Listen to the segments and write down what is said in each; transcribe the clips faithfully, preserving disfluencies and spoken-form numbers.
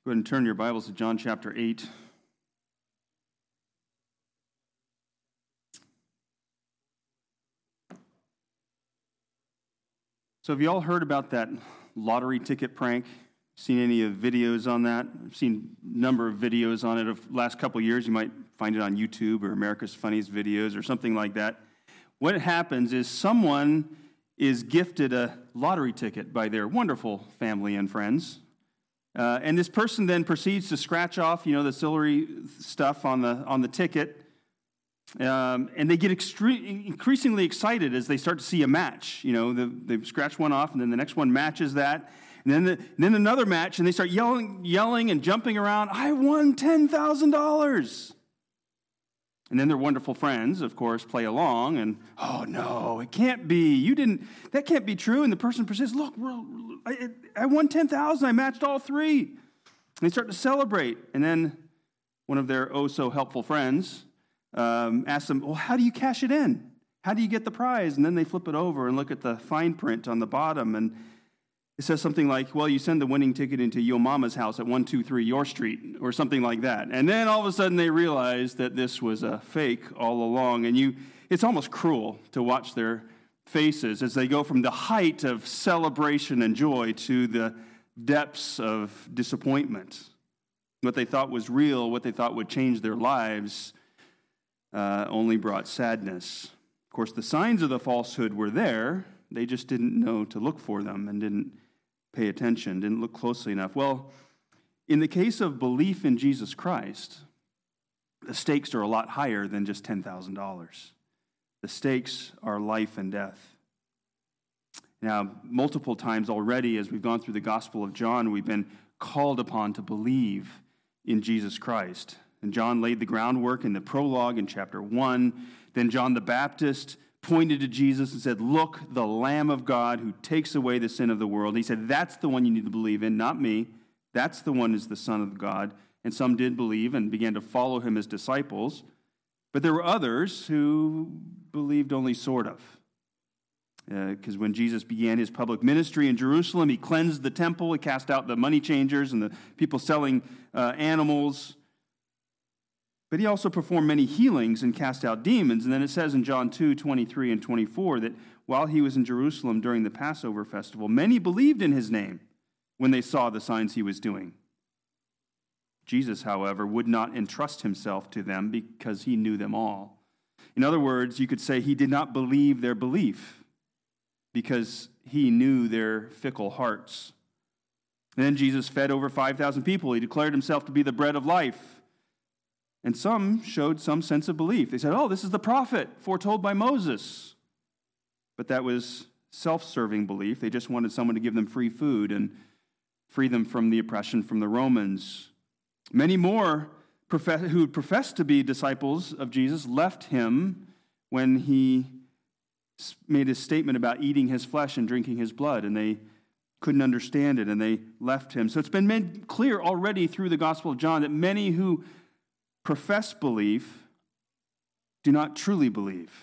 Go ahead and turn your Bibles to John chapter eight. So have you all heard about that lottery ticket prank? Seen any of videos on that? I've seen a number of videos on it of the last couple of years. You might find it on YouTube or America's Funniest Videos or something like that. What happens is someone is gifted a lottery ticket by their wonderful family and friends. Uh, and this person then proceeds to scratch off, you know, the silvery stuff on the on the ticket. Um, and they get extre- increasingly excited as they start to see a match. You know, the, they scratch one off, and then the next one matches that. And then, the, and then another match, and they start yelling, yelling and jumping around, I won ten thousand dollars. And then their wonderful friends, of course, play along, and, oh, no, it can't be. You didn't, that can't be true. And the person persists, look, I, I won ten thousand dollars. I matched all three. And they start to celebrate. And then one of their oh-so-helpful friends um, asks them, well, how do you cash it in? How do you get the prize? And then they flip it over and look at the fine print on the bottom, and it says something like, well, you send the winning ticket into your mama's house at one two three York Street, or something like that. And then all of a sudden they realize that this was a fake all along. And you, it's almost cruel to watch their faces as they go from the height of celebration and joy to the depths of disappointment. What they thought was real, what they thought would change their lives, uh, only brought sadness. Of course, the signs of the falsehood were there. They just didn't know to look for them and didn't pay attention, didn't look closely enough. Well, in the case of belief in Jesus Christ, the stakes are a lot higher than just ten thousand dollars. The stakes are life and death. Now, multiple times already, as we've gone through the Gospel of John, we've been called upon to believe in Jesus Christ. And John laid the groundwork in the prologue in chapter one. Then John the Baptist pointed to Jesus and said, look, the Lamb of God who takes away the sin of the world. He said, that's the one you need to believe in, not me. That's the one who's the Son of God. And some did believe and began to follow him as disciples. But there were others who believed only sort of. Because uh, when Jesus began his public ministry in Jerusalem, he cleansed the temple, he cast out the money changers and the people selling uh, animals. But he also performed many healings and cast out demons. And then it says in John two, twenty-three and twenty-four that while he was in Jerusalem during the Passover festival, many believed in his name when they saw the signs he was doing. Jesus, however, would not entrust himself to them because he knew them all. In other words, you could say he did not believe their belief because he knew their fickle hearts. And then Jesus fed over five thousand people. He declared himself to be the bread of life. And some showed some sense of belief. They said, oh, this is the prophet foretold by Moses. But that was self-serving belief. They just wanted someone to give them free food and free them from the oppression from the Romans. Many more profess- who professed to be disciples of Jesus left him when he made his statement about eating his flesh and drinking his blood, and they couldn't understand it, and they left him. So it's been made clear already through the Gospel of John that many who profess belief do not truly believe.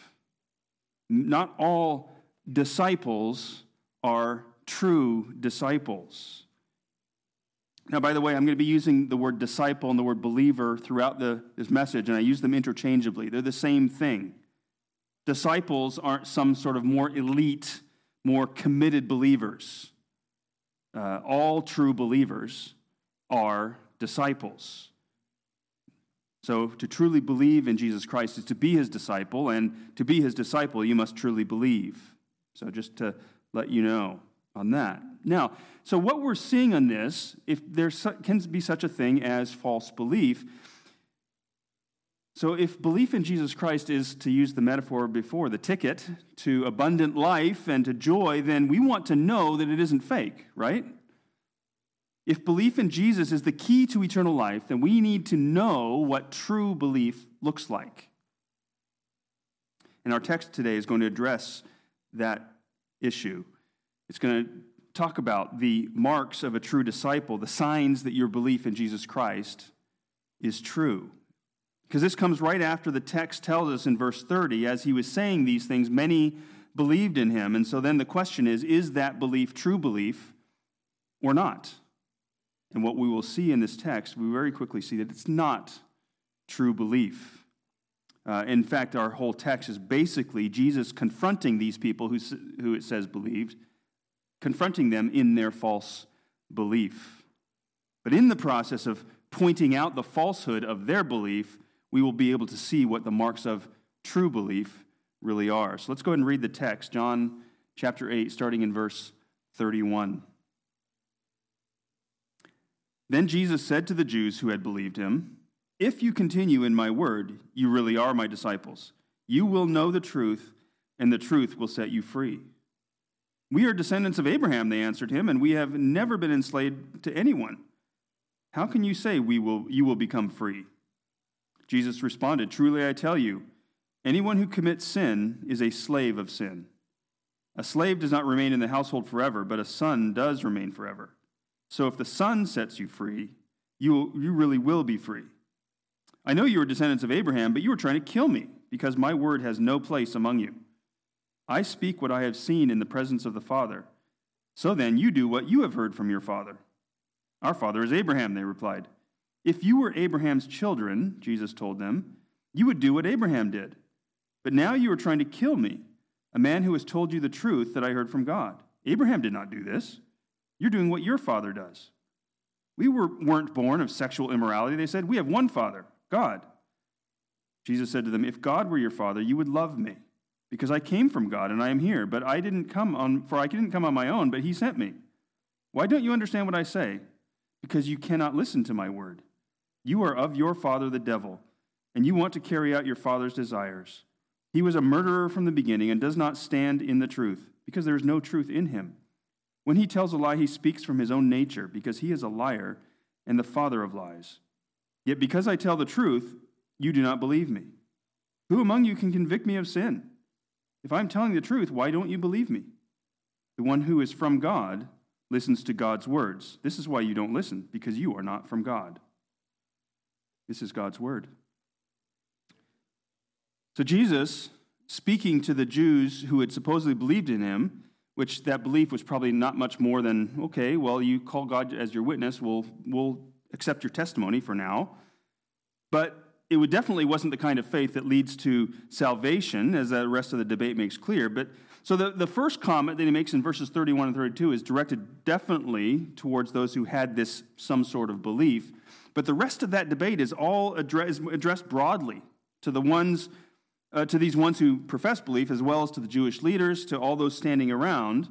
Not all disciples are true disciples. Now, by the way, I'm going to be using the word disciple and the word believer throughout the, this message, and I use them interchangeably. They're the same thing. Disciples aren't some sort of more elite, more committed believers. Uh, all true believers are disciples. So to truly believe in Jesus Christ is to be his disciple, and to be his disciple, you must truly believe. So just to let you know on that. Now, so what we're seeing on this, if there can be such a thing as false belief, so if belief in Jesus Christ is, to use the metaphor before, the ticket to abundant life and to joy, then we want to know that it isn't fake, right? If belief in Jesus is the key to eternal life, then we need to know what true belief looks like. And our text today is going to address that issue. It's going to talk about the marks of a true disciple, the signs that your belief in Jesus Christ is true. Because this comes right after the text tells us in verse thirty, as he was saying these things, many believed in him. And so then the question is, is that belief true belief or not? And what we will see in this text, we very quickly see that it's not true belief. Uh, in fact, our whole text is basically Jesus confronting these people who, who it says believed, confronting them in their false belief. But in the process of pointing out the falsehood of their belief, we will be able to see what the marks of true belief really are. So let's go ahead and read the text, John chapter eight, starting in verse thirty-one. Then Jesus said to the Jews who had believed him, "If you continue in my word, you really are my disciples. You will know the truth, and the truth will set you free." "We are descendants of Abraham," they answered him, "and we have never been enslaved to anyone. How can you say we will you will become free?" Jesus responded, "Truly I tell you, anyone who commits sin is a slave of sin. A slave does not remain in the household forever, but a son does remain forever. So if the Son sets you free, you, will, you really will be free. I know you are descendants of Abraham, but you are trying to kill me, because my word has no place among you. I speak what I have seen in the presence of the Father. So then you do what you have heard from your father." "Our father is Abraham," they replied. "If you were Abraham's children," Jesus told them, "you would do what Abraham did. But now you are trying to kill me, a man who has told you the truth that I heard from God. Abraham did not do this. You're doing what your father does." "We were, weren't born of sexual immorality," they said. "We have one Father, God." Jesus said to them, "If God were your father, you would love me, because I came from God and I am here. But I didn't come on, for I didn't come on my own, but he sent me. Why don't you understand what I say? Because you cannot listen to my word. You are of your father, the devil, and you want to carry out your father's desires. He was a murderer from the beginning and does not stand in the truth, because there is no truth in him. When he tells a lie, he speaks from his own nature, because he is a liar and the father of lies. Yet because I tell the truth, you do not believe me. Who among you can convict me of sin? If I'm telling the truth, why don't you believe me? The one who is from God listens to God's words. This is why you don't listen, because you are not from God." This is God's word. So Jesus, speaking to the Jews who had supposedly believed in him, which that belief was probably not much more than, okay, well, you call God as your witness, we'll, we'll accept your testimony for now. But it would definitely wasn't the kind of faith that leads to salvation, as the rest of the debate makes clear. But so the, the first comment that he makes in verses thirty-one and thirty-two is directed definitely towards those who had this some sort of belief. But the rest of that debate is all address, addressed broadly to the ones Uh, to these ones who profess belief, as well as to the Jewish leaders, to all those standing around.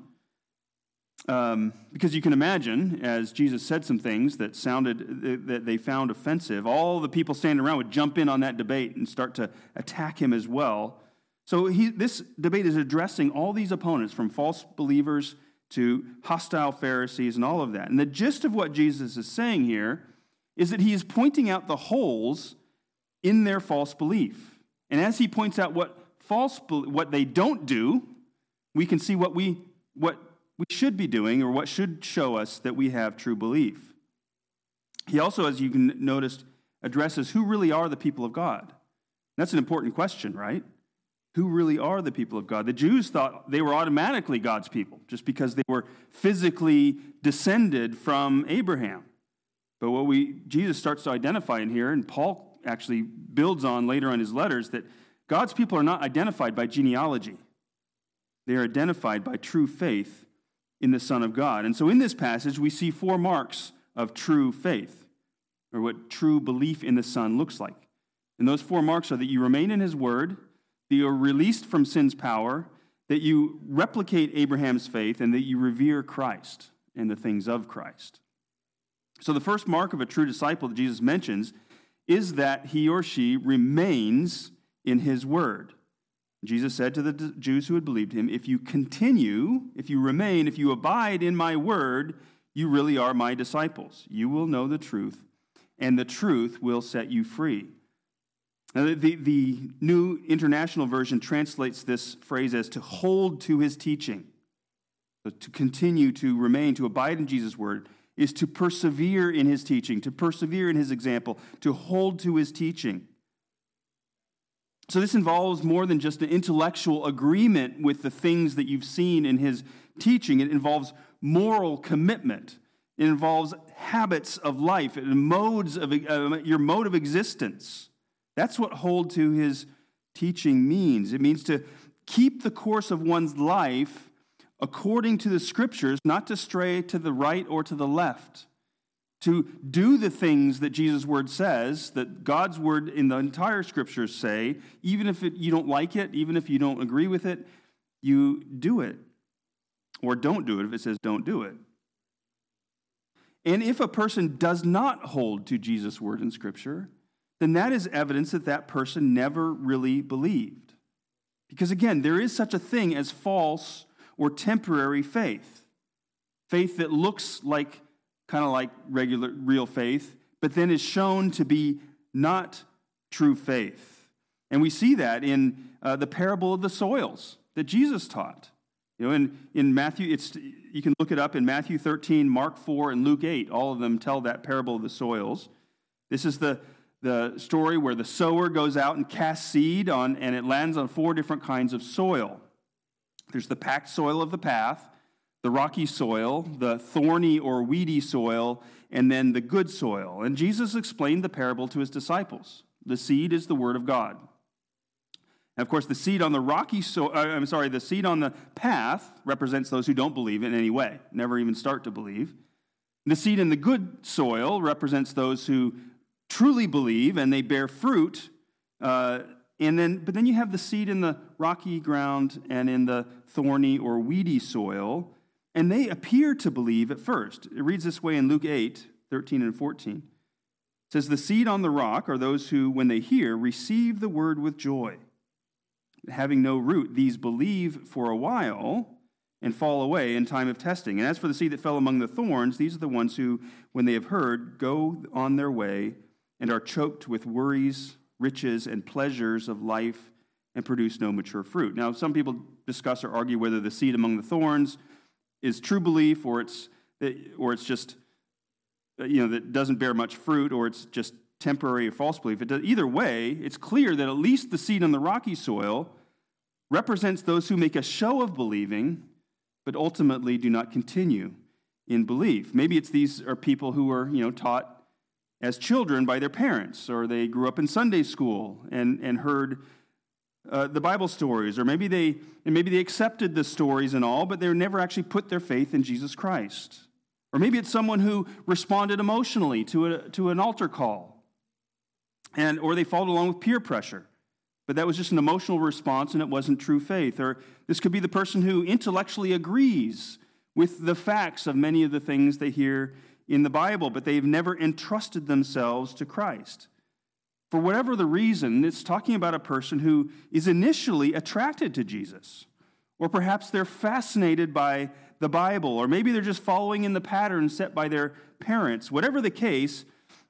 Um, because you can imagine, as Jesus said some things that sounded, that they found offensive, all the people standing around would jump in on that debate and start to attack him as well. So he, this debate is addressing all these opponents, from false believers to hostile Pharisees and all of that. And the gist of what Jesus is saying here is that he is pointing out the holes in their false belief. And as he points out what false, what they don't do, we can see what we what we should be doing, or what should show us that we have true belief. He also, as you can notice, addresses who really are the people of God. That's an important question, right? Who really are the people of God? The Jews thought they were automatically God's people just because they were physically descended from Abraham. But what we Jesus starts to identify in here, and Paul actually builds on later on his letters, that God's people are not identified by genealogy. They are identified by true faith in the Son of God. And so in this passage, we see four marks of true faith, or what true belief in the Son looks like. And those four marks are that you remain in his word, that you are released from sin's power, that you replicate Abraham's faith, and that you revere Christ and the things of Christ. So the first mark of a true disciple that Jesus mentions is that he or she remains in his word. Jesus said to the Jews who had believed him, "If you continue, if you remain, if you abide in my word, you really are my disciples. You will know the truth, and the truth will set you free." Now, the, the New International Version translates this phrase as to hold to his teaching. So to continue, to remain, to abide in Jesus' word, is to persevere in his teaching, to persevere in his example, to hold to his teaching. So this involves more than just an intellectual agreement with the things that you've seen in his teaching. It involves moral commitment. It involves habits of life and modes of uh, your mode of existence. That's what hold to his teaching means. It means to keep the course of one's life according to the Scriptures, not to stray to the right or to the left. To do the things that Jesus' word says, that God's word in the entire Scriptures say, even if it, you don't like it, even if you don't agree with it, you do it. Or don't do it if it says don't do it. And if a person does not hold to Jesus' word in Scripture, then that is evidence that that person never really believed. Because again, there is such a thing as false or temporary faith. Faith that looks like, kind of like regular, real faith, but then is shown to be not true faith. And we see that in uh, the parable of the soils that Jesus taught. You know, in, in Matthew, it's you can look it up in Matthew thirteen, Mark four, and Luke eight. All of them tell that parable of the soils. This is the, the story where the sower goes out and casts seed on, and it lands on four different kinds of soil. There's the packed soil of the path, the rocky soil, the thorny or weedy soil, and then the good soil. And Jesus explained the parable to his disciples. The seed is the word of God. And of course, the seed on the rocky soil, uh, I'm sorry, the seed on the path represents those who don't believe in any way, never even start to believe. The seed in the good soil represents those who truly believe and they bear fruit. Uh, and then, but then you have the seed in the rocky ground and in the thorny or weedy soil, and they appear to believe at first. It reads this way in Luke eight, thirteen and fourteen. It says, the seed on the rock are those who, when they hear, receive the word with joy. Having no root, these believe for a while and fall away in time of testing. And as for the seed that fell among the thorns, these are the ones who, when they have heard, go on their way and are choked with worries, riches, and pleasures of life and produce no mature fruit. Now, some people discuss or argue whether the seed among the thorns is true belief or it's or it's just, you know, that doesn't bear much fruit, or it's just temporary or false belief. It does, either way, it's clear that at least the seed on the rocky soil represents those who make a show of believing, but ultimately do not continue in belief. Maybe it's these are people who were, you know, taught as children by their parents, or they grew up in Sunday school and, and heard uh, the Bible stories, or maybe they and maybe they accepted the stories and all, but they never actually put their faith in Jesus Christ. Or maybe it's someone who responded emotionally to a, to an altar call. And, or they followed along with peer pressure. But that was just an emotional response and it wasn't true faith. Or this could be the person who intellectually agrees with the facts of many of the things they hear in the Bible, but they've never entrusted themselves to Christ. For whatever the reason, it's talking about a person who is initially attracted to Jesus. Or perhaps they're fascinated by the Bible, or maybe they're just following in the pattern set by their parents. Whatever the case,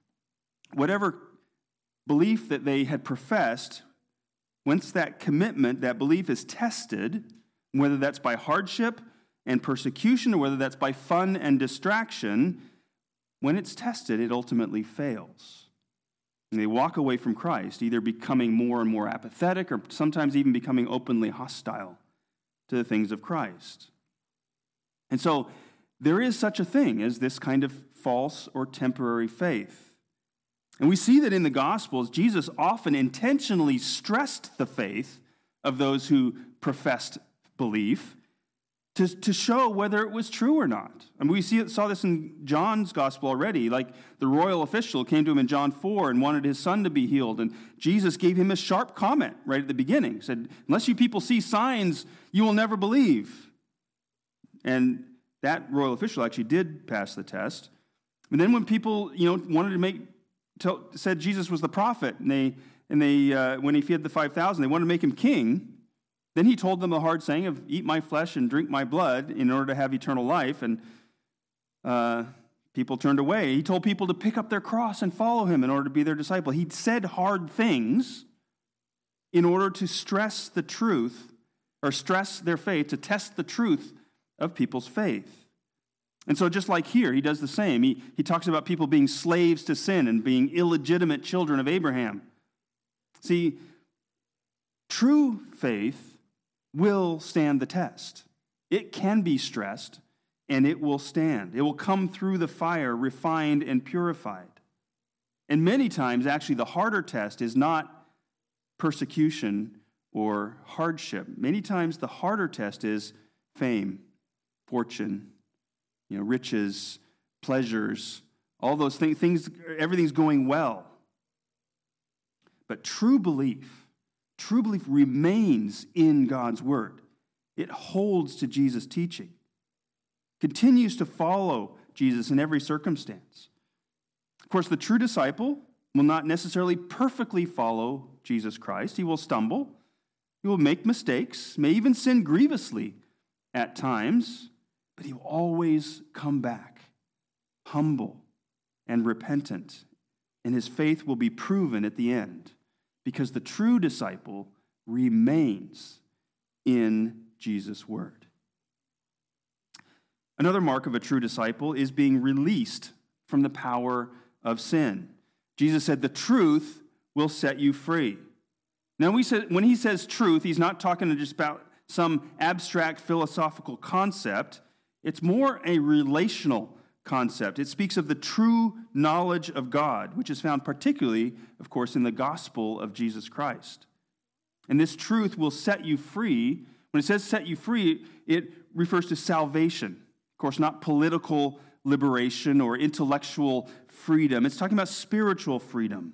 whatever belief that they had professed, once that commitment, that belief is tested, whether that's by hardship and persecution or whether that's by fun and distraction, when it's tested, it ultimately fails. And they walk away from Christ, either becoming more and more apathetic or sometimes even becoming openly hostile to the things of Christ. And so there is such a thing as this kind of false or temporary faith. And we see that in the Gospels, Jesus often intentionally stressed the faith of those who professed belief to, to show whether it was true or not. I mean, we see it, saw this in John's Gospel already. Like the royal official came to him in John four and wanted his son to be healed. And Jesus gave him a sharp comment right at the beginning. He said, unless you people see signs, you will never believe. And that royal official actually did pass the test. And then when people, you know, wanted to make said Jesus was the prophet, and they and they uh, when he fed the five thousand, they wanted to make him king. Then he told them the hard saying of "Eat my flesh and drink my blood" in order to have eternal life, and uh, people turned away. He told people to pick up their cross and follow him in order to be their disciple. He said hard things in order to stress the truth or stress their faith, to test the truth of people's faith. And so just like here, he does the same. He, he talks about people being slaves to sin and being illegitimate children of Abraham. See, true faith will stand the test. It can be stressed. and it will stand. It will come through the fire, refined and purified. And many times, actually, the harder test is not persecution or hardship. Many times, the harder test is fame, fortune, you know, riches, pleasures, all those things, things, everything's going well. But true belief, true belief remains in God's word. It holds to Jesus' teaching, continues to follow Jesus in every circumstance. Of course, the true disciple will not necessarily perfectly follow Jesus Christ. He will stumble. He will make mistakes, may even sin grievously at times, but he will always come back, humble and repentant, and his faith will be proven at the end, because the true disciple remains in Jesus' word. Another mark of a true disciple is being released from the power of sin. Jesus said, the truth will set you free. Now, we said, when he says truth, he's not talking just about some abstract philosophical concept. It's more a relational concept. It speaks of the true knowledge of God, which is found particularly, of course, in the gospel of Jesus Christ. And this truth will set you free. When it says set you free, it refers to salvation. Of course, not political liberation or intellectual freedom. It's talking about spiritual freedom.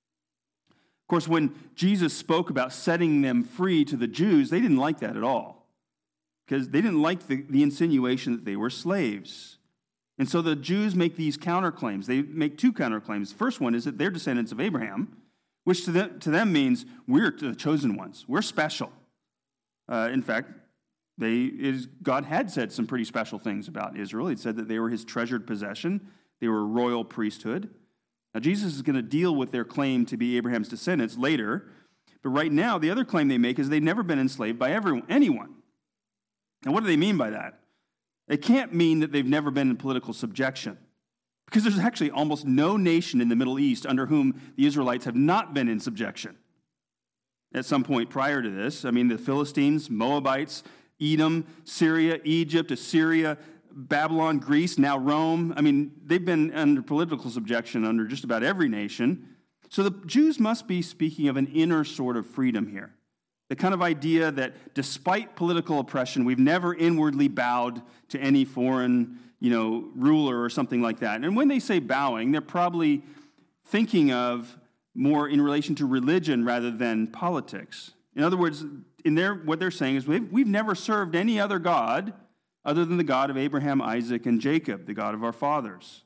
Of course, when Jesus spoke about setting them free to the Jews, they didn't like that at all, because they didn't like the, the insinuation that they were slaves. And so the Jews make these counterclaims. They make two counterclaims. The first one is that they're descendants of Abraham, which to them, to them means we're the chosen ones. We're special. Uh, in fact, they is, God had said some pretty special things about Israel. He said that they were his treasured possession. They were a royal priesthood. Now, Jesus is going to deal with their claim to be Abraham's descendants later. But right now, the other claim they make is they've never been enslaved by everyone, anyone. Now, what do they mean by that? It can't mean that they've never been in political subjection, because there's actually almost no nation in the Middle East under whom the Israelites have not been in subjection at some point prior to this. I mean, the Philistines, Moabites, Edom, Syria, Egypt, Assyria, Babylon, Greece, now Rome. I mean, they've been under political subjection under just about every nation. So the Jews must be speaking of an inner sort of freedom here. The kind of idea that despite political oppression, we've never inwardly bowed to any foreign, you know, ruler or something like that. And when they say bowing, they're probably thinking of more in relation to religion rather than politics. In other words, in their, what they're saying is we've, we've never served any other God other than the God of Abraham, Isaac, and Jacob, the God of our fathers.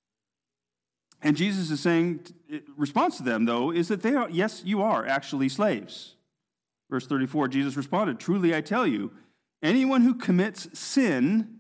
And Jesus is saying, response to them, though, is that they are, yes, you are actually slaves. Verse thirty-four, Jesus responded, truly I tell you, anyone who commits sin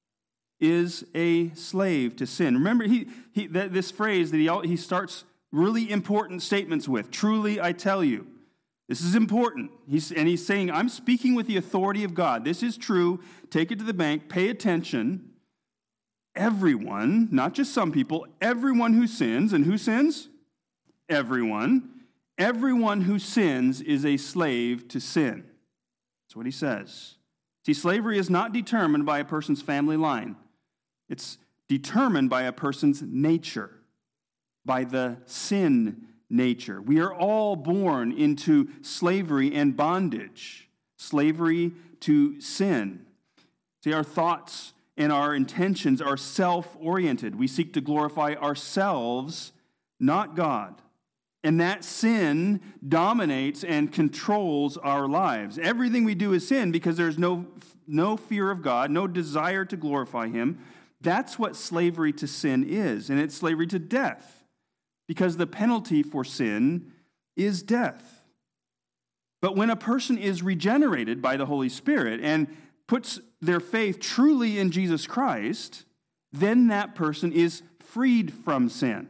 is a slave to sin. Remember, he, he that, this phrase that he, he starts really important statements with, truly I tell you. This is important. He's, and he's saying, I'm speaking with the authority of God. This is true. Take it to the bank. Pay attention. Everyone, not just some people, everyone who sins, and who sins? Everyone. Everyone who sins is a slave to sin. That's what he says. See, slavery is not determined by a person's family line. It's determined by a person's nature, by the sin nature. We are all born into slavery and bondage, slavery to sin. See, our thoughts and our intentions are self-oriented. We seek to glorify ourselves, not God. And that sin dominates and controls our lives. Everything we do is sin because there's no, no fear of God, no desire to glorify him. That's what slavery to sin is, and it's slavery to death. Because the penalty for sin is death. But when a person is regenerated by the Holy Spirit and puts their faith truly in Jesus Christ, then that person is freed from sin.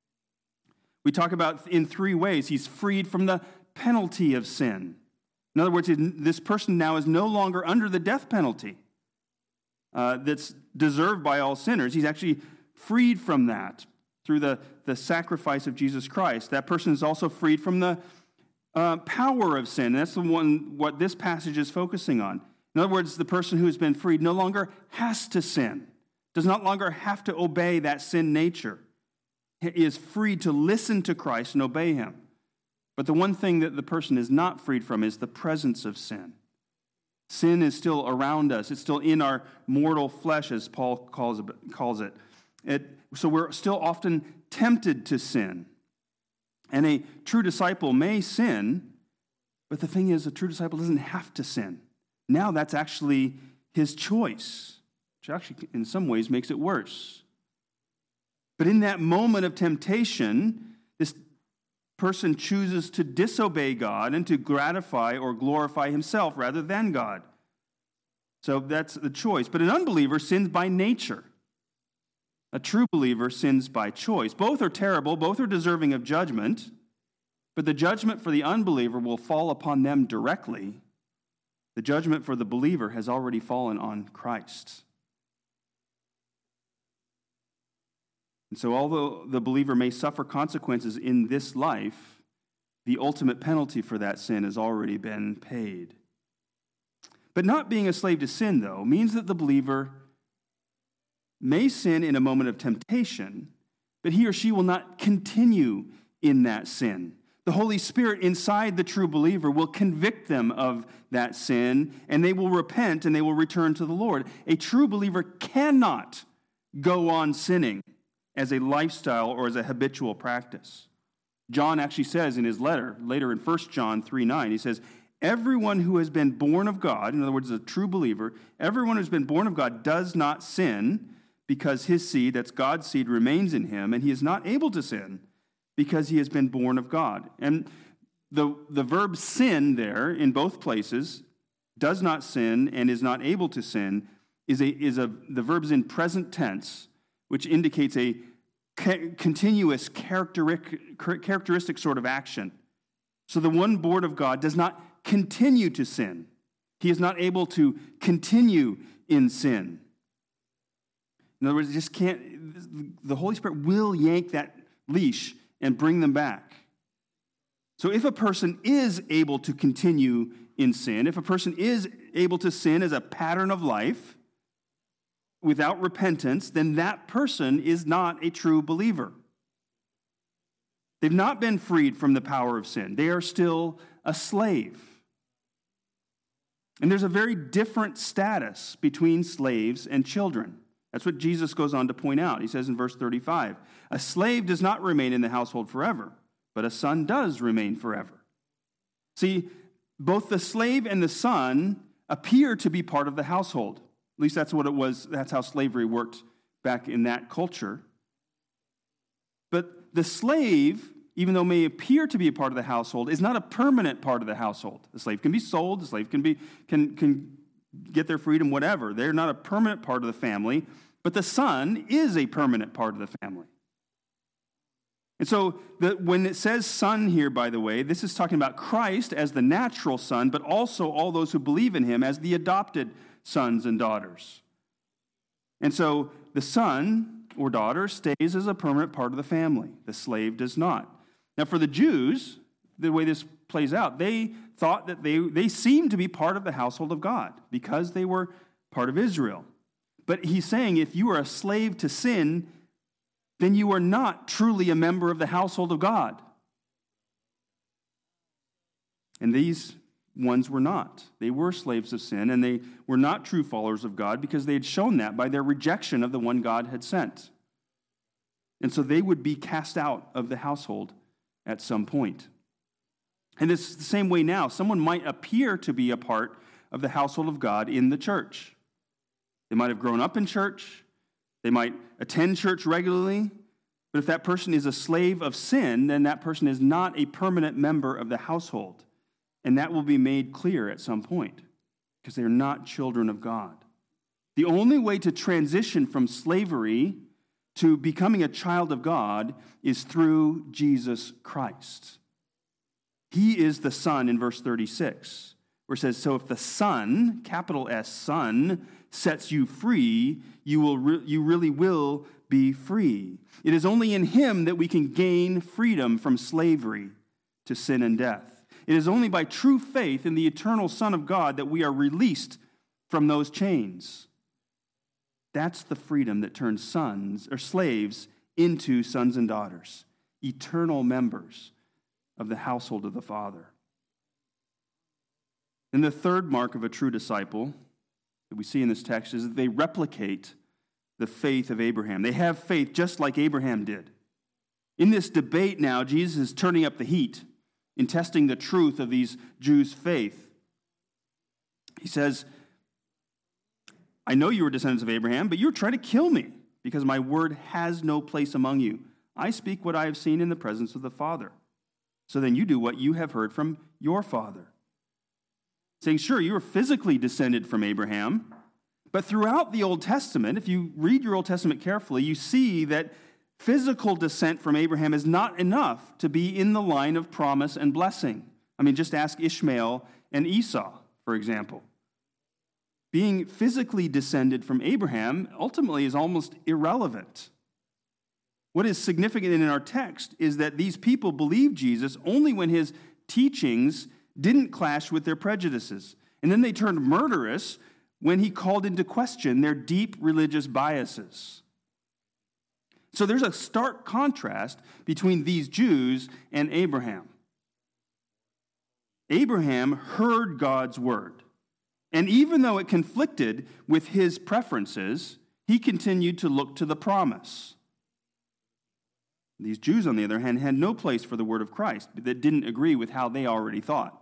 We talk about in three ways. He's freed from the penalty of sin. In other words, this person now is no longer under the death penalty uh, that's deserved by all sinners. He's actually freed from that through the, the sacrifice of Jesus Christ. That person is also freed from the uh, power of sin. That's the one what this passage is focusing on. In other words, the person who has been freed no longer has to sin, does not longer have to obey that sin nature. He is free to listen to Christ and obey him. But the one thing that the person is not freed from is the presence of sin. Sin is still around us. It's still in our mortal flesh, as Paul calls it. it so we're still often tempted to sin. And a true disciple may sin, but the thing is, a true disciple doesn't have to sin. Now that's actually his choice, which actually in some ways makes it worse. But in that moment of temptation, this person chooses to disobey God and to gratify or glorify himself rather than God. So that's the choice. But an unbeliever sins by nature. A true believer sins by choice. Both are terrible, both are deserving of judgment, but the judgment for the unbeliever will fall upon them directly. The judgment for the believer has already fallen on Christ. And so although the believer may suffer consequences in this life, the ultimate penalty for that sin has already been paid. But not being a slave to sin, though, means that the believer may sin in a moment of temptation, but he or she will not continue in that sin. The Holy Spirit inside the true believer will convict them of that sin, and they will repent and they will return to the Lord. A true believer cannot go on sinning as a lifestyle or as a habitual practice. John actually says in his letter, later in First John three nine, he says, everyone who has been born of God, in other words, a true believer, everyone who's been born of God does not sin, because his seed, that's God's seed, remains in him, and he is not able to sin because he has been born of God. And the, the verb sin there in both places, does not sin and is not able to sin, is a is a the verb's in present tense, which indicates a ca- continuous characteristic, characteristic sort of action. So the one born of God does not continue to sin. He is not able to continue in sin. In other words, it just can't, the Holy Spirit will yank that leash and bring them back. So if a person is able to continue in sin, if a person is able to sin as a pattern of life without repentance, then that person is not a true believer. They've not been freed from the power of sin. They are still a slave. And there's a very different status between slaves and children. That's what Jesus goes on to point out. He says in verse thirty-five, a slave does not remain in the household forever, but a son does remain forever. See, both the slave and the son appear to be part of the household. At least that's what it was. That's how slavery worked back in that culture. But the slave, even though may appear to be a part of the household, is not a permanent part of the household. The slave can be sold. The slave can be can can get their freedom, whatever. They're not a permanent part of the family, but the son is a permanent part of the family. And so the, when it says son here, by the way, this is talking about Christ as the natural son, but also all those who believe in him as the adopted sons and daughters. And so the son or daughter stays as a permanent part of the family. The slave does not. Now for the Jews, the way this plays out, they thought that they, they seemed to be part of the household of God because they were part of Israel. But he's saying if you are a slave to sin, then you are not truly a member of the household of God. And these ones were not. They were slaves of sin, and they were not true followers of God because they had shown that by their rejection of the one God had sent. And so they would be cast out of the household at some point. And it's the same way now. Someone might appear to be a part of the household of God in the church. They might have grown up in church. They might attend church regularly. But if that person is a slave of sin, then that person is not a permanent member of the household. And that will be made clear at some point because they are not children of God. The only way to transition from slavery to becoming a child of God is through Jesus Christ. He is the Son in verse thirty-six, where it says, so if the Son, capital S, Son, sets you free, you will re- you really will be free. It is only in him that we can gain freedom from slavery to sin and death. It is only by true faith in the eternal Son of God that we are released from those chains. That's the freedom that turns sons or slaves into sons and daughters, eternal members of the household of the Father. And the third mark of a true disciple that we see in this text is that they replicate the faith of Abraham. They have faith just like Abraham did. In this debate now, Jesus is turning up the heat in testing the truth of these Jews' faith. He says, I know you are descendants of Abraham, but you're trying to kill me because my word has no place among you. I speak what I have seen in the presence of the Father. So then you do what you have heard from your father. Saying, sure, you are physically descended from Abraham, but throughout the Old Testament, if you read your Old Testament carefully, you see that physical descent from Abraham is not enough to be in the line of promise and blessing. I mean, just ask Ishmael and Esau, for example. Being physically descended from Abraham ultimately is almost irrelevant. What is significant in our text is that these people believed Jesus only when his teachings didn't clash with their prejudices. And then they turned murderous when he called into question their deep religious biases. So there's a stark contrast between these Jews and Abraham. Abraham heard God's word, and even though it conflicted with his preferences, he continued to look to the promise. These Jews, on the other hand, had no place for the word of Christ that didn't agree with how they already thought.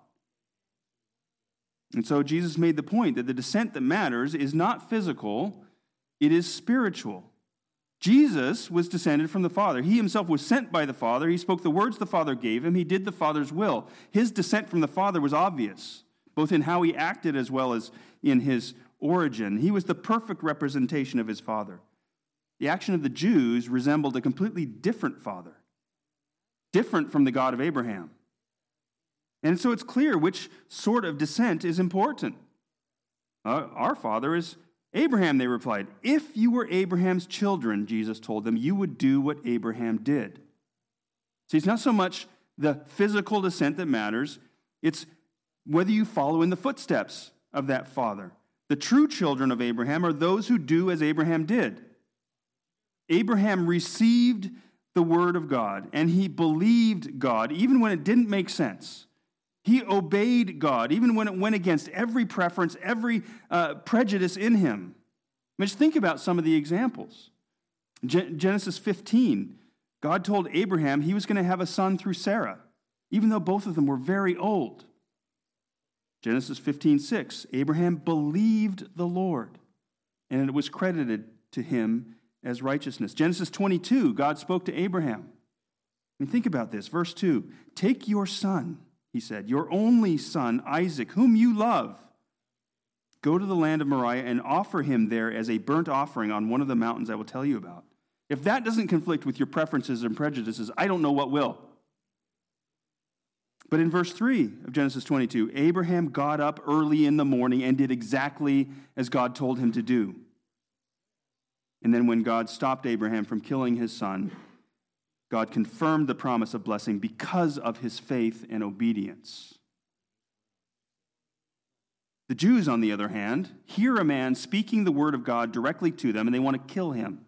And so Jesus made the point that the descent that matters is not physical, it is spiritual. Jesus was descended from the Father. He himself was sent by the Father. He spoke the words the Father gave him. He did the Father's will. His descent from the Father was obvious, both in how he acted as well as in his origin. He was the perfect representation of his Father. The action of the Jews resembled a completely different Father, different from the God of Abraham. And so it's clear which sort of descent is important. Uh, our father is Abraham, they replied. If you were Abraham's children, Jesus told them, you would do what Abraham did. See, it's not so much the physical descent that matters, it's whether you follow in the footsteps of that father. The true children of Abraham are those who do as Abraham did. Abraham received the word of God, and he believed God, even when it didn't make sense. He obeyed God, even when it went against every preference, every uh, prejudice in him. I mean, just think about some of the examples. Gen- Genesis fifteen, God told Abraham he was going to have a son through Sarah, even though both of them were very old. Genesis fifteen six, Abraham believed the Lord, and it was credited to him as righteousness. Genesis twenty-two, God spoke to Abraham. I mean, think about this. Verse two, take your son, he said, your only son, Isaac, whom you love. Go to the land of Moriah and offer him there as a burnt offering on one of the mountains I will tell you about. If that doesn't conflict with your preferences and prejudices, I don't know what will. But in verse three of Genesis twenty-two, Abraham got up early in the morning and did exactly as God told him to do. And then when God stopped Abraham from killing his son, God confirmed the promise of blessing because of his faith and obedience. The Jews, on the other hand, hear a man speaking the word of God directly to them, and they want to kill him.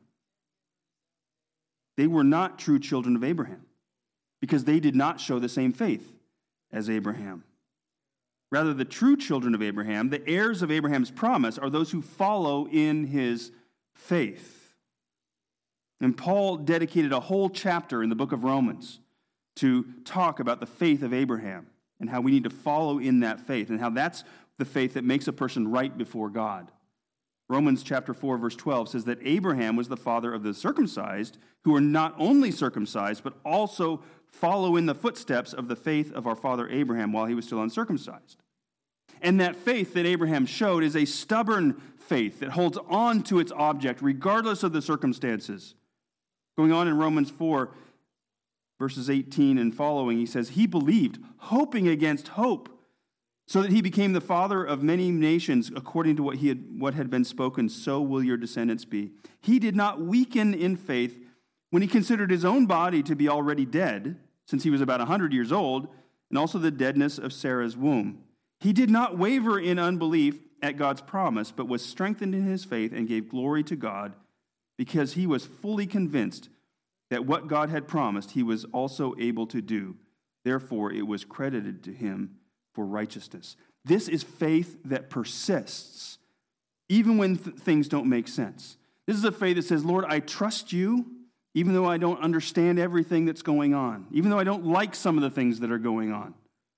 They were not true children of Abraham because they did not show the same faith as Abraham. Rather, the true children of Abraham, the heirs of Abraham's promise, are those who follow in his faith. And Paul dedicated a whole chapter in the book of Romans to talk about the faith of Abraham and how we need to follow in that faith and how that's the faith that makes a person right before God. Romans chapter four, verse twelve says that Abraham was the father of the circumcised who are not only circumcised, but also follow in the footsteps of the faith of our father Abraham while he was still uncircumcised. And that faith that Abraham showed is a stubborn faith that holds on to its object regardless of the circumstances. Going on in Romans four, verses eighteen and following, he says, he believed, hoping against hope, so that he became the father of many nations according to what he had, what had been spoken, so will your descendants be. He did not weaken in faith when he considered his own body to be already dead, since he was about one hundred years old, and also the deadness of Sarah's womb. He did not waver in unbelief at God's promise, but was strengthened in his faith and gave glory to God because he was fully convinced that what God had promised he was also able to do. Therefore, it was credited to him for righteousness. This is faith that persists, even when th- things don't make sense. This is a faith that says, Lord, I trust you, even though I don't understand everything that's going on, even though I don't like some of the things that are going on.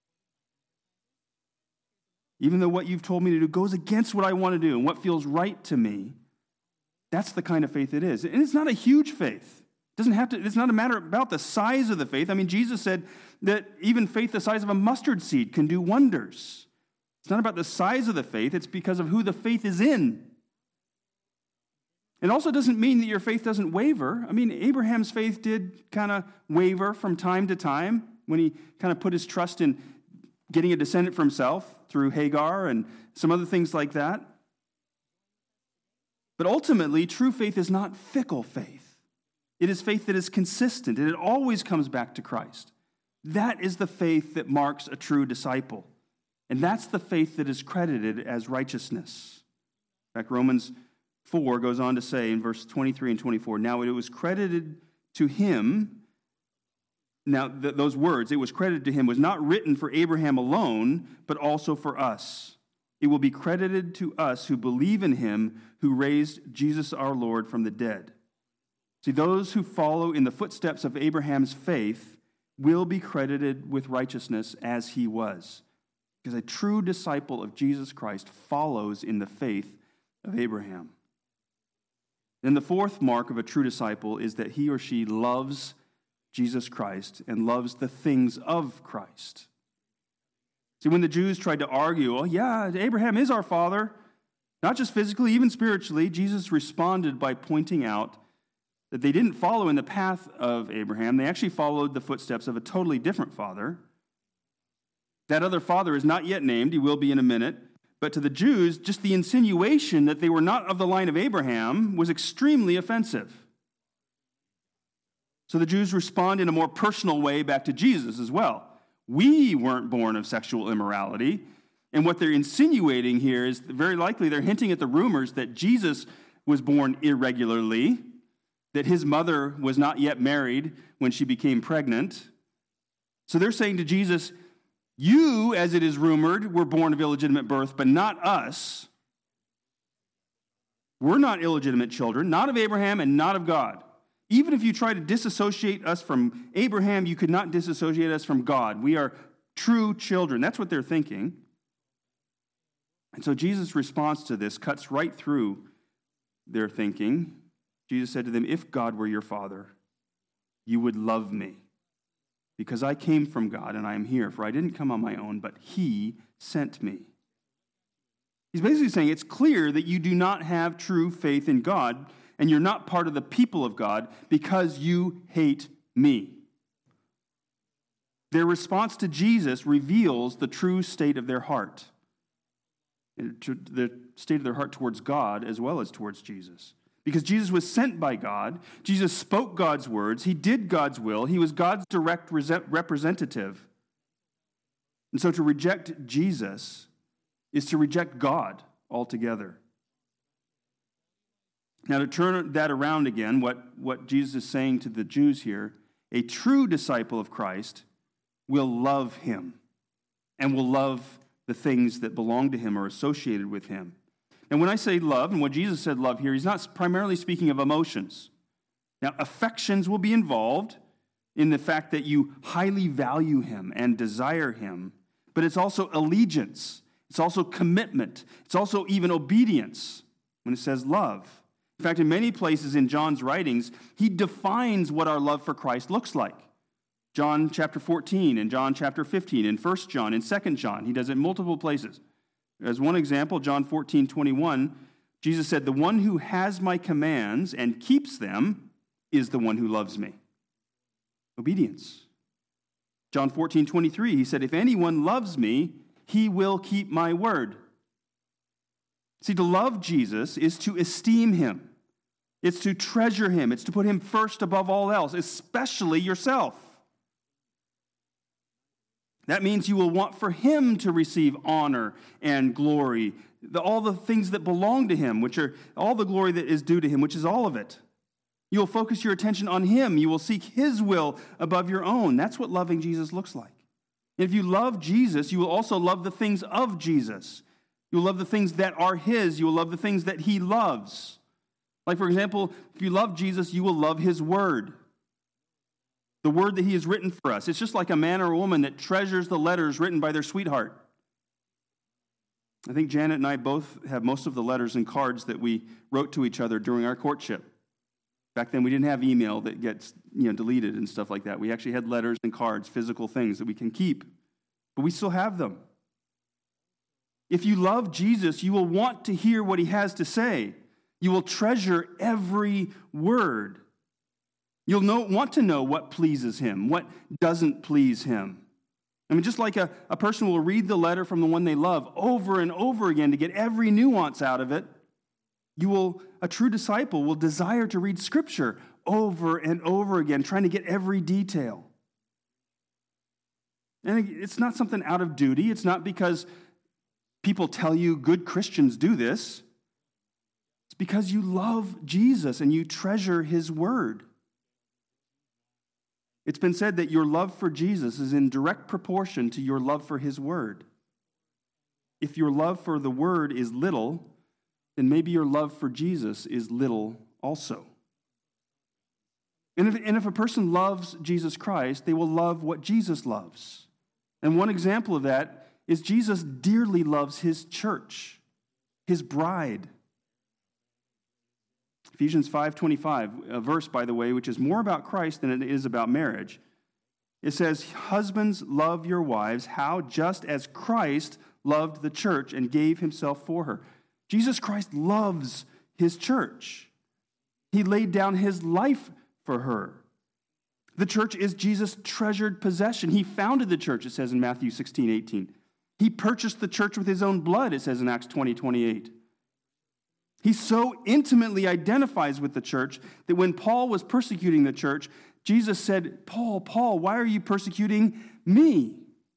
Even though what you've told me to do goes against what I want to do and what feels right to me, that's the kind of faith it is. And it's not a huge faith. It doesn't have to, it's not a matter about the size of the faith. I mean, Jesus said that even faith the size of a mustard seed can do wonders. It's not about the size of the faith, it's because of who the faith is in. It also doesn't mean that your faith doesn't waver. I mean, Abraham's faith did kind of waver from time to time when he kind of put his trust in getting a descendant for himself through Hagar and some other things like that. But ultimately, true faith is not fickle faith. It is faith that is consistent, and it always comes back to Christ. That is the faith that marks a true disciple. And that's the faith that is credited as righteousness. In fact, Romans four goes on to say in verse twenty-three and twenty-four, now it was credited to him. Now, th- those words, it was credited to him, was not written for Abraham alone, but also for us. It will be credited to us who believe in him who raised Jesus our Lord from the dead. See, those who follow in the footsteps of Abraham's faith will be credited with righteousness as he was. Because a true disciple of Jesus Christ follows in the faith of Abraham. Then the fourth mark of a true disciple is that he or she loves Jesus Christ and loves the things of Christ. See, when the Jews tried to argue, oh yeah, Abraham is our father, not just physically, even spiritually, Jesus responded by pointing out that they didn't follow in the path of Abraham. They actually followed the footsteps of a totally different father. That other father is not yet named. He will be in a minute. But to the Jews, just the insinuation that they were not of the line of Abraham was extremely offensive. So the Jews respond in a more personal way back to Jesus as well. We weren't born of sexual immorality. And what they're insinuating here is very likely they're hinting at the rumors that Jesus was born irregularly, that his mother was not yet married when she became pregnant. So they're saying to Jesus, you, as it is rumored, were born of illegitimate birth, but not us. We're not illegitimate children, not of Abraham and not of God. Even if you try to disassociate us from Abraham, you could not disassociate us from God. We are true children. That's what they're thinking. And so Jesus' response to this cuts right through their thinking. Jesus said to them, if God were your father, you would love me, because I came from God and I am here, for I didn't come on my own, but he sent me. He's basically saying it's clear that you do not have true faith in God, and you're not part of the people of God because you hate me. Their response to Jesus reveals the true state of their heart, the state of their heart towards God as well as towards Jesus. Because Jesus was sent by God, Jesus spoke God's words, he did God's will, he was God's direct representative. And so to reject Jesus is to reject God altogether. Now, to turn that around again, what, what Jesus is saying to the Jews here, a true disciple of Christ will love him and will love the things that belong to him or associated with him. And when I say love, and when Jesus said love here, he's not primarily speaking of emotions. Now, affections will be involved in the fact that you highly value him and desire him, but it's also allegiance. It's also commitment. It's also even obedience when it says love. In fact, in many places in John's writings, he defines what our love for Christ looks like. John chapter fourteen, and John chapter fifteen, in First John, in Second John. He does it in multiple places. As one example, John fourteen twenty-one, Jesus said, the one who has my commands and keeps them is the one who loves me. Obedience. John fourteen twenty-three, he said, if anyone loves me, he will keep my word. See, to love Jesus is to esteem him. It's to treasure him. It's to put him first above all else, especially yourself. That means you will want for him to receive honor and glory, the, all the things that belong to him, which are all the glory that is due to him, which is all of it. You will focus your attention on him. You will seek his will above your own. That's what loving Jesus looks like. And if you love Jesus, you will also love the things of Jesus. You will love the things that are his. You will love the things that he loves. Like, for example, if you love Jesus, you will love his word. The word that he has written for us. It's just like a man or a woman that treasures the letters written by their sweetheart. I think Janet and I both have most of the letters and cards that we wrote to each other during our courtship. Back then, we didn't have email that gets, you know, deleted and stuff like that. We actually had letters and cards, physical things that we can keep. But we still have them. If you love Jesus, you will want to hear what he has to say. You will treasure every word. You'll know, want to know what pleases him, what doesn't please him. I mean, just like a, a person will read the letter from the one they love over and over again to get every nuance out of it, you will, a true disciple will desire to read Scripture over and over again, trying to get every detail. And it's not something out of duty. It's not because people tell you good Christians do this. It's because you love Jesus and you treasure his word. It's been said that your love for Jesus is in direct proportion to your love for his word. If your love for the word is little, then maybe your love for Jesus is little also. And if, and if a person loves Jesus Christ, they will love what Jesus loves. And one example of that is Jesus dearly loves his church, his bride. Ephesians five twenty-five, a verse, by the way, which is more about Christ than it is about marriage. It says, husbands, love your wives, how just as Christ loved the church and gave himself for her. Jesus Christ loves his church. He laid down his life for her. The church is Jesus' treasured possession. He founded the church, it says in Matthew sixteen eighteen. He purchased the church with his own blood, it says in Acts twenty twenty-eight. He so intimately identifies with the church that when Paul was persecuting the church, Jesus said, Paul, Paul, why are you persecuting me?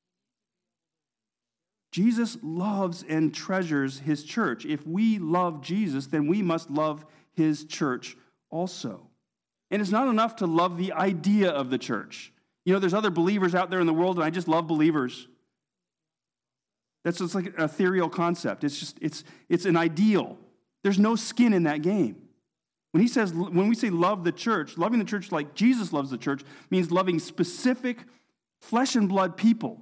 Jesus loves and treasures his church. If we love Jesus, then we must love his church also. And it's not enough to love the idea of the church. You know, there's other believers out there in the world, and I just love believers. That's just like an ethereal concept. It's just, it's, it's an ideal. There's no skin in that game. When he says, when we say love the church, loving the church like Jesus loves the church means loving specific flesh and blood people.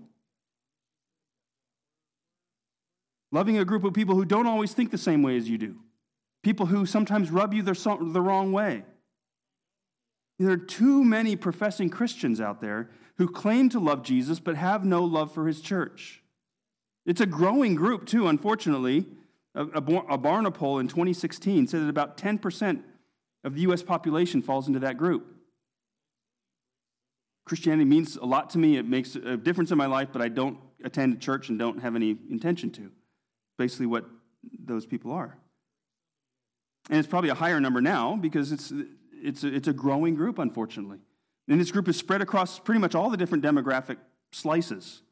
Loving a group of people who don't always think the same way as you do. People who sometimes rub you the, the wrong way. There are too many professing Christians out there who claim to love Jesus but have no love for his church. It's a growing group too, unfortunately. A, a, a Barna poll in twenty sixteen said that about ten percent of the U S population falls into that group. Christianity means a lot to me. It makes a difference in my life, but I don't attend church and don't have any intention to. Basically what those people are. And it's probably a higher number now because it's it's a, it's a growing group, unfortunately. And this group is spread across pretty much all the different demographic slices.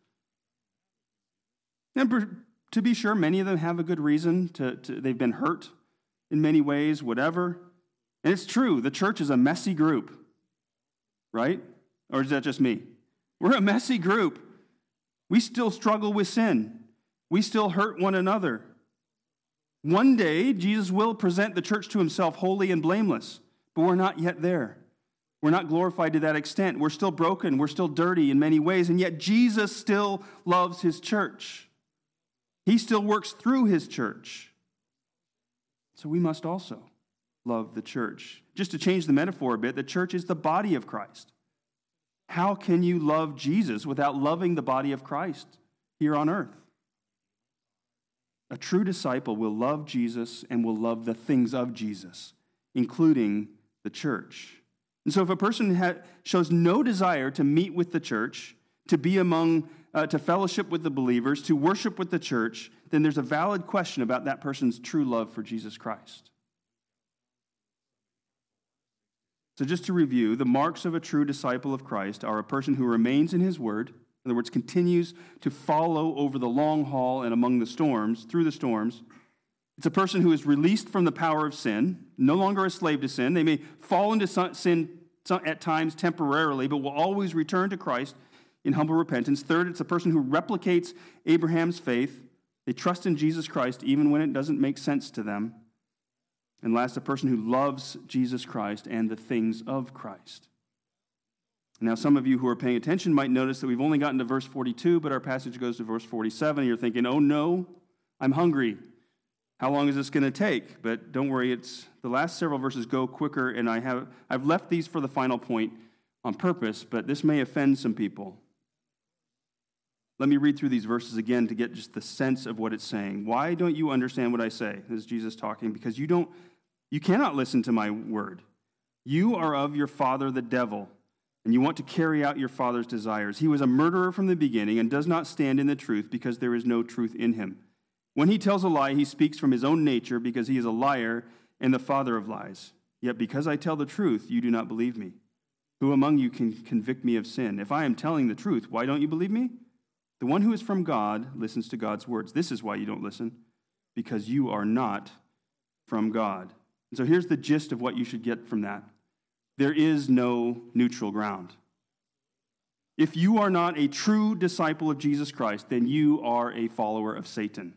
And to be sure, many of them have a good reason. To, to they've been hurt in many ways, whatever. And it's true, the church is a messy group, right? Or is that just me? We're a messy group. We still struggle with sin. We still hurt one another. One day, Jesus will present the church to himself holy and blameless, but we're not yet there. We're not glorified to that extent. We're still broken. We're still dirty in many ways, and yet Jesus still loves his church. He still works through his church. So we must also love the church. Just to change the metaphor a bit, the church is the body of Christ. How can you love Jesus without loving the body of Christ here on earth? A true disciple will love Jesus and will love the things of Jesus, including the church. And so if a person ha- shows no desire to meet with the church, to be among Uh, to fellowship with the believers, to worship with the church, then there's a valid question about that person's true love for Jesus Christ. So just to review, the marks of a true disciple of Christ are a person who remains in his word, In other words, continues to follow over the long haul and among the storms, through the storms. It's a person who is released from the power of sin, no longer a slave to sin. They may fall into sin at times temporarily, but will always return to Christ in humble repentance. Third, it's a person who replicates Abraham's faith. They trust in Jesus Christ even when it doesn't make sense to them. And last, a person who loves Jesus Christ and the things of Christ. Now, some of you who are paying attention might notice that we've only gotten to verse forty-two, but our passage goes to verse forty-seven, and you're thinking, oh no, I'm hungry. How long is this going to take? But don't worry, it's the last several verses go quicker, and I have, I've left these for the final point on purpose, but this may offend some people. Let me read through these verses again to get just the sense of what it's saying. Why don't you understand what I say? This is Jesus talking, because you don't, you cannot listen to my word. You are of your father, the devil, and you want to carry out your father's desires. He was a murderer from the beginning and does not stand in the truth because there is no truth in him. When he tells a lie, he speaks from his own nature because he is a liar and the father of lies. Yet because I tell the truth, you do not believe me. Who among you can convict me of sin? If I am telling the truth, why don't you believe me? The one who is from God listens to God's words. This is why you don't listen, because you are not from God. And so here's the gist of what you should get from that. There is no neutral ground. If you are not a true disciple of Jesus Christ, then you are a follower of Satan.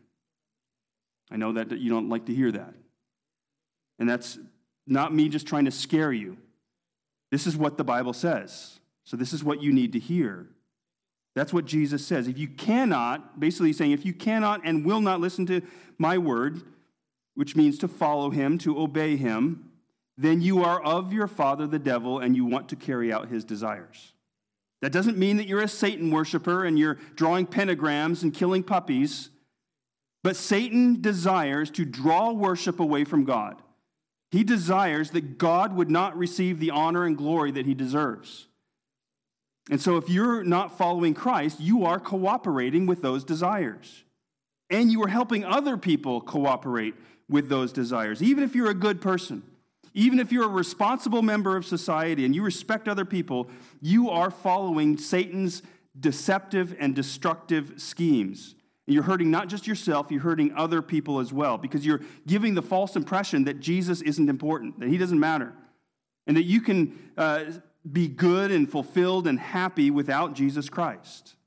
I know that you don't like to hear that. And that's not me just trying to scare you. This is what the Bible says. So this is what you need to hear. That's what Jesus says. If you cannot, basically saying, if you cannot and will not listen to my word, which means to follow him, to obey him, then you are of your father, the devil, and you want to carry out his desires. That doesn't mean that you're a Satan worshiper and you're drawing pentagrams and killing puppies, but Satan desires to draw worship away from God. He desires that God would not receive the honor and glory that he deserves. And so if you're not following Christ, you are cooperating with those desires. And you are helping other people cooperate with those desires, even if you're a good person. Even if you're a responsible member of society and you respect other people, you are following Satan's deceptive and destructive schemes. And you're hurting not just yourself, you're hurting other people as well, because you're giving the false impression that Jesus isn't important, that he doesn't matter, and that you can uh, be good and fulfilled and happy without Jesus Christ.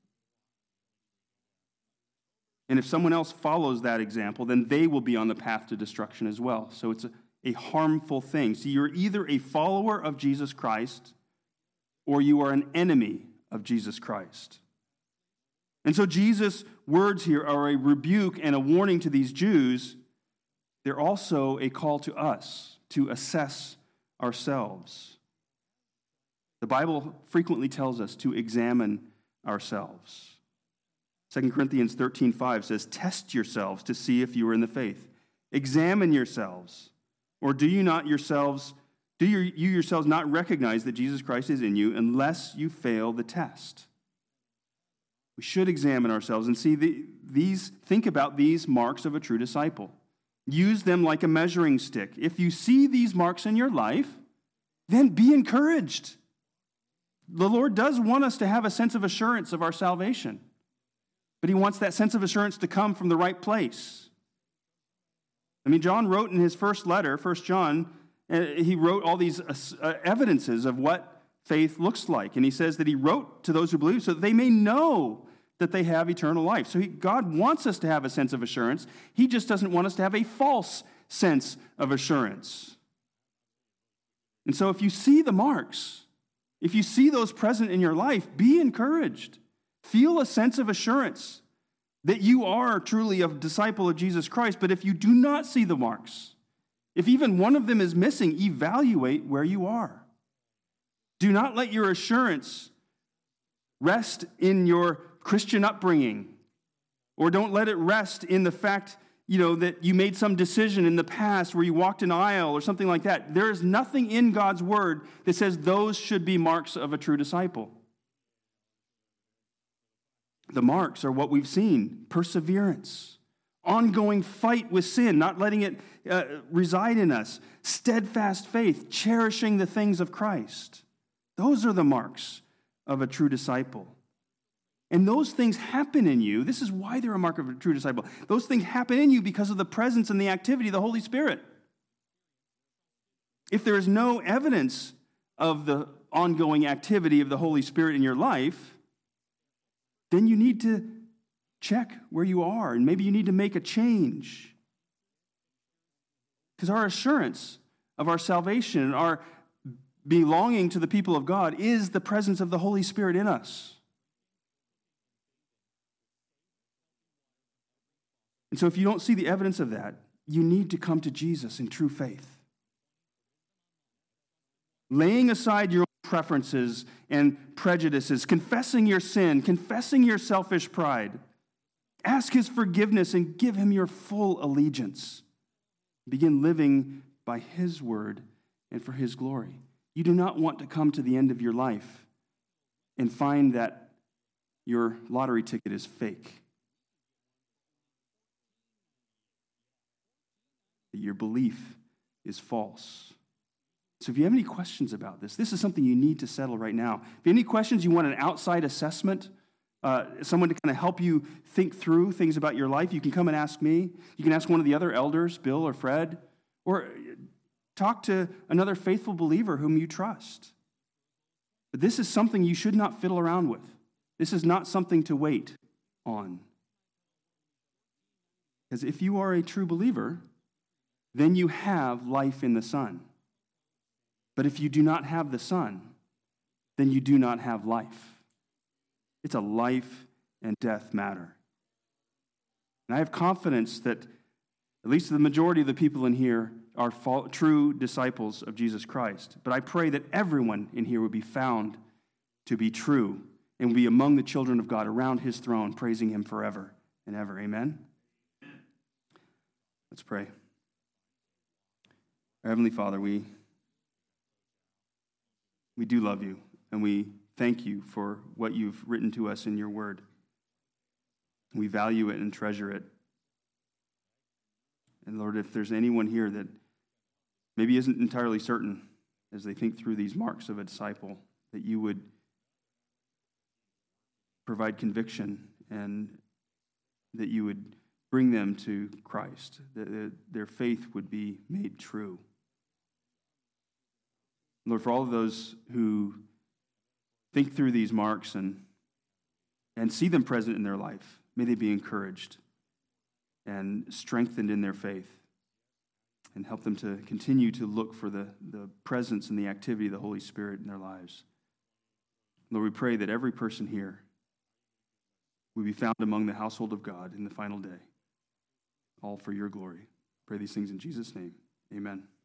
And if someone else follows that example, then they will be on the path to destruction as well. So it's a A harmful thing. So you're either a follower of Jesus Christ or you are an enemy of Jesus Christ. And so Jesus' words here are a rebuke and a warning to these Jews. They're also a call to us to assess ourselves. The Bible frequently tells us to examine ourselves. Second Corinthians thirteen five says, test yourselves to see if you are in the faith. Examine yourselves. Or do you not yourselves, do you, you yourselves not recognize that Jesus Christ is in you unless you fail the test? We should examine ourselves and see the, these, think about these marks of a true disciple. Use them like a measuring stick. If you see these marks in your life, then be encouraged. The Lord does want us to have a sense of assurance of our salvation, but he wants that sense of assurance to come from the right place. I mean, John wrote in his first letter, First John, he wrote all these evidences of what faith looks like. And he says that he wrote to those who believe so that they may know that they have eternal life. So he, God wants us to have a sense of assurance. He just doesn't want us to have a false sense of assurance. And so if you see the marks, if you see those present in your life, be encouraged. Feel a sense of assurance that you are truly a disciple of Jesus Christ. But if you do not see the marks, if even one of them is missing, evaluate where you are. Do not let your assurance rest in your Christian upbringing, or don't let it rest in the fact, you know, that you made some decision in the past where you walked an aisle or something like that. There is nothing in God's word that says those should be marks of a true disciple. The marks are what we've seen: perseverance, ongoing fight with sin, not letting it uh, reside in us, steadfast faith, cherishing the things of Christ. Those are the marks of a true disciple. And those things happen in you. This is why they're a mark of a true disciple. Those things happen in you because of the presence and the activity of the Holy Spirit. If there is no evidence of the ongoing activity of the Holy Spirit in your life, then you need to check where you are, and maybe you need to make a change. Because our assurance of our salvation and our belonging to the people of God is the presence of the Holy Spirit in us. And so if you don't see the evidence of that, you need to come to Jesus in true faith. Laying aside your own preferences and prejudices, confessing your sin, confessing your selfish pride. Ask his forgiveness and give him your full allegiance. Begin living by his word and for his glory. You do not want to come to the end of your life and find that your lottery ticket is fake. That your belief is false. So if you have any questions about this, this is something you need to settle right now. If you have any questions, you want an outside assessment, uh, someone to kind of help you think through things about your life, you can come and ask me. You can ask one of the other elders, Bill or Fred, or talk to another faithful believer whom you trust. But this is something you should not fiddle around with. This is not something to wait on. Because if you are a true believer, then you have life in the Son. But if you do not have the Son, then you do not have life. It's a life and death matter. And I have confidence that at least the majority of the people in here are true disciples of Jesus Christ. But I pray that everyone in here would be found to be true and will be among the children of God around his throne, praising him forever and ever. Amen? Let's pray. Our Heavenly Father, we We do love you, and we thank you for what you've written to us in your word. We value it and treasure it. And Lord, if there's anyone here that maybe isn't entirely certain as they think through these marks of a disciple, that you would provide conviction and that you would bring them to Christ, that their faith would be made true. Lord, for all of those who think through these marks and, and see them present in their life, may they be encouraged and strengthened in their faith and help them to continue to look for the, the presence and the activity of the Holy Spirit in their lives. Lord, we pray that every person here will be found among the household of God in the final day, all for your glory. Pray these things in Jesus' name. Amen.